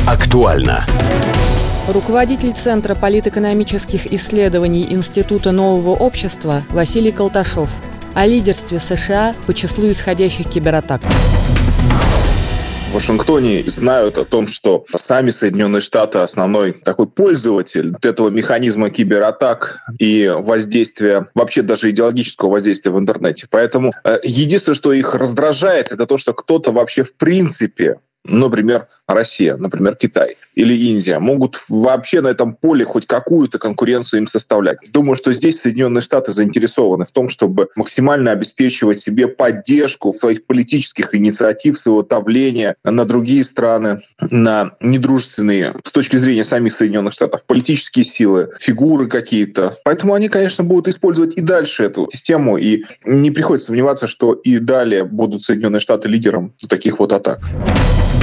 Актуально. Руководитель Центра политэкономических исследований Института нового общества Василий Колташов о лидерстве США по числу исходящих кибератак. В Вашингтоне знают о том, что сами Соединенные Штаты основной такой пользователь этого механизма кибератак и воздействия, вообще даже идеологического воздействия в интернете. Поэтому единственное, что их раздражает, это то, что кто-то вообще в принципе, например, Россия, например, Китай или Индия, могут вообще на этом поле хоть какую-то конкуренцию им составлять. Думаю, что здесь Соединенные Штаты заинтересованы в том, чтобы максимально обеспечивать себе поддержку своих политических инициатив, своего давления на другие страны, на недружественные, с точки зрения самих Соединенных Штатов, политические силы, фигуры какие-то. Поэтому они, конечно, будут использовать и дальше эту систему, и не приходится сомневаться, что и далее будут Соединенные Штаты лидером таких вот атак.